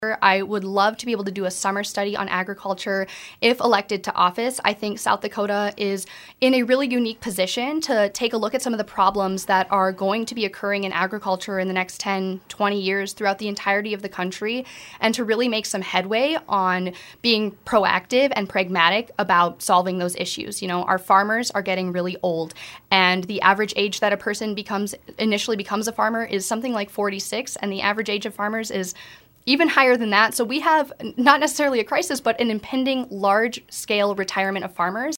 I would love to be able to do a summer study on agriculture if elected to office. I think South Dakota is in a really unique position to take a look at some of the problems that are going to be occurring in agriculture in the next 10, 20 years throughout the entirety of the country, and to really make some headway on being proactive and pragmatic about solving those issues. You know, our farmers are getting really old, and the average age that a person initially becomes a farmer is something like 46, and the average age of farmers is even higher than that. So we have not necessarily a crisis, but an impending large-scale retirement of farmers.